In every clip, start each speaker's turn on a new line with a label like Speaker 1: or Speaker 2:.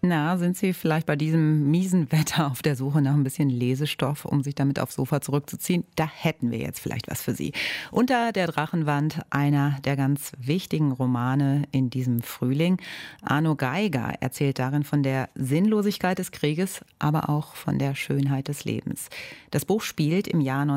Speaker 1: Na, sind Sie vielleicht bei diesem miesen Wetter auf der Suche nach ein bisschen Lesestoff, um sich damit aufs Sofa zurückzuziehen? Da hätten wir jetzt vielleicht was für Sie. Unter der Drachenwand, einer der ganz wichtigen Romane in diesem Frühling. Arno Geiger erzählt darin von der Sinnlosigkeit des Krieges, aber auch von der Schönheit des Lebens. Das Buch spielt im Jahr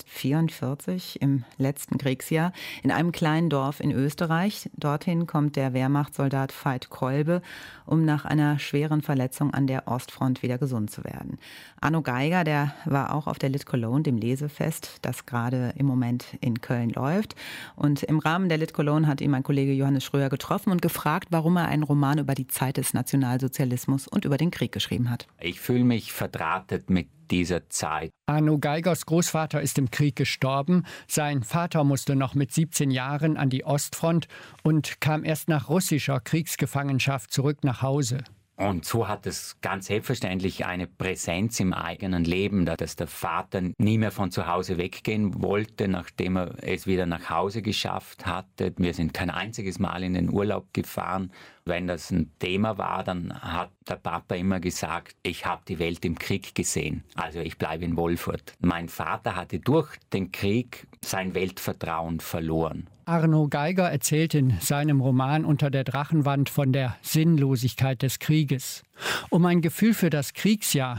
Speaker 1: 1944, im letzten Kriegsjahr, in einem kleinen Dorf in Österreich. Dorthin kommt der Wehrmachtssoldat Veit Kolbe, um nach einer schweren Verletzung an der Ostfront wieder gesund zu werden. Arno Geiger, der war auch auf der Lit Cologne, dem Lesefest, das gerade im Moment in Köln läuft. Und im Rahmen der Lit Cologne hat ihn mein Kollege Johannes Schröer getroffen und gefragt, warum er einen Roman über die Zeit des Nationalsozialismus und über den Krieg geschrieben hat.
Speaker 2: Ich fühle mich verdrahtet mit dieser Zeit.
Speaker 3: Arno Geigers Großvater ist im Krieg gestorben. Sein Vater musste noch mit 17 Jahren an die Ostfront und kam erst nach russischer Kriegsgefangenschaft zurück nach Hause.
Speaker 2: Und so hat es ganz selbstverständlich eine Präsenz im eigenen Leben, dass der Vater nie mehr von zu Hause weggehen wollte, nachdem er es wieder nach Hause geschafft hatte. Wir sind kein einziges Mal in den Urlaub gefahren. Wenn das ein Thema war, dann hat der Papa immer gesagt, ich habe die Welt im Krieg gesehen, also ich bleibe in Wolfurt. Mein Vater hatte durch den Krieg sein Weltvertrauen verloren.
Speaker 3: Arno Geiger erzählt in seinem Roman Unter der Drachenwand von der Sinnlosigkeit des Krieges. Um ein Gefühl für das Kriegsjahr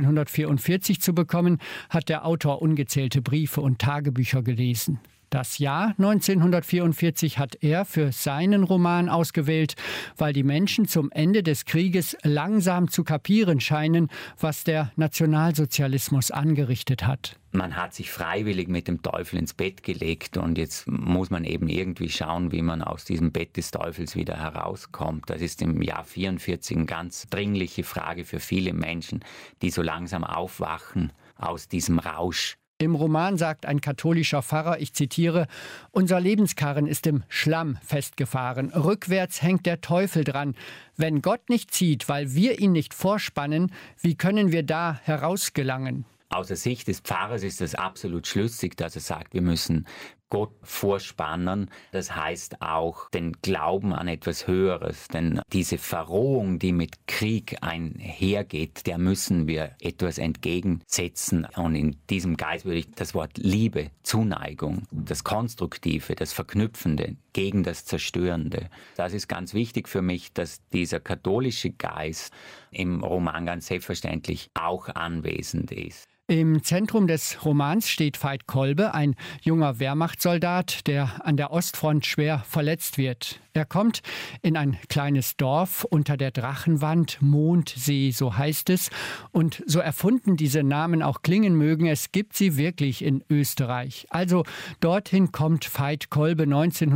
Speaker 3: 1944 zu bekommen, hat der Autor ungezählte Briefe und Tagebücher gelesen. Das Jahr 1944 hat er für seinen Roman ausgewählt, weil die Menschen zum Ende des Krieges langsam zu kapieren scheinen, was der Nationalsozialismus angerichtet hat.
Speaker 2: Man hat sich freiwillig mit dem Teufel ins Bett gelegt und jetzt muss man eben irgendwie schauen, wie man aus diesem Bett des Teufels wieder herauskommt. Das ist im Jahr 1944 eine ganz dringliche Frage für viele Menschen, die so langsam aufwachen aus diesem Rausch.
Speaker 3: Im Roman sagt ein katholischer Pfarrer, ich zitiere, unser Lebenskarren ist im Schlamm festgefahren. Rückwärts hängt der Teufel dran. Wenn Gott nicht zieht, weil wir ihn nicht vorspannen, wie können wir da herausgelangen?
Speaker 2: Aus der Sicht des Pfarrers ist es absolut schlüssig, dass er sagt, wir müssen Gott vorspannen. Das heißt auch den Glauben an etwas Höheres. Denn diese Verrohung, die mit Krieg einhergeht, der müssen wir etwas entgegensetzen. Und in diesem Geist würde ich das Wort Liebe, Zuneigung, das Konstruktive, das Verknüpfende gegen das Zerstörende. Das ist ganz wichtig für mich, dass dieser katholische Geist im Roman ganz selbstverständlich auch anwesend ist.
Speaker 3: Im Zentrum des Romans steht Veit Kolbe, ein junger Wehrmachtssoldat, der an der Ostfront schwer verletzt wird. Er kommt in ein kleines Dorf unter der Drachenwand, Mondsee, so heißt es. Und so erfunden diese Namen auch klingen mögen, es gibt sie wirklich in Österreich. Also dorthin kommt Veit Kolbe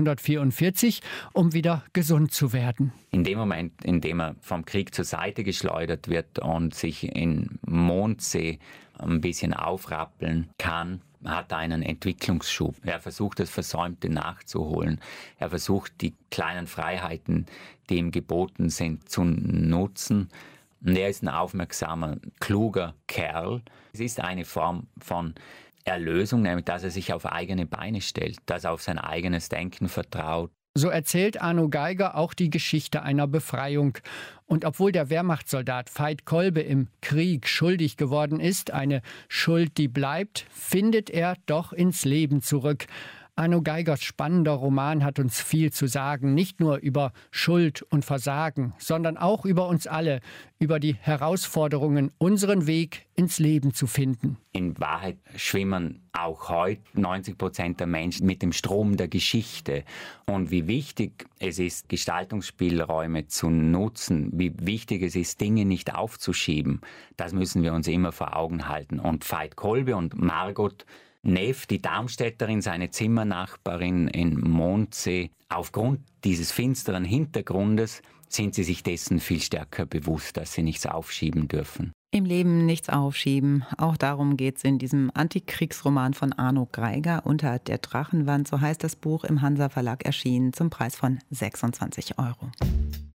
Speaker 3: 1944, um wieder gesund zu werden.
Speaker 2: In dem Moment, in dem er vom Krieg zur Seite geschleudert wird und sich in Mondsee ein bisschen aufrappeln kann, hat er einen Entwicklungsschub. Er versucht, das Versäumte nachzuholen. Er versucht, die kleinen Freiheiten, die ihm geboten sind, zu nutzen. Und er ist ein aufmerksamer, kluger Kerl. Es ist eine Form von Erlösung, nämlich dass er sich auf eigene Beine stellt, dass er auf sein eigenes Denken vertraut.
Speaker 3: So erzählt Arno Geiger auch die Geschichte einer Befreiung. Und obwohl der Wehrmachtssoldat Veit Kolbe im Krieg schuldig geworden ist, eine Schuld, die bleibt, findet er doch ins Leben zurück. Arno Geigers spannender Roman hat uns viel zu sagen, nicht nur über Schuld und Versagen, sondern auch über uns alle, über die Herausforderungen, unseren Weg ins Leben zu finden.
Speaker 2: In Wahrheit schwimmen auch heute 90% der Menschen mit dem Strom der Geschichte. Und wie wichtig es ist, Gestaltungsspielräume zu nutzen, wie wichtig es ist, Dinge nicht aufzuschieben, das müssen wir uns immer vor Augen halten. Und Veit Kolbe und Margot Neff, die Darmstädterin, seine Zimmernachbarin in Mondsee, aufgrund dieses finsteren Hintergrundes sind sie sich dessen viel stärker bewusst, dass sie nichts aufschieben dürfen.
Speaker 1: Im Leben nichts aufschieben. Auch darum geht es in diesem Antikriegsroman von Arno Geiger, Unter der Drachenwand. So heißt das Buch, im Hansa Verlag erschienen, zum Preis von 26 €.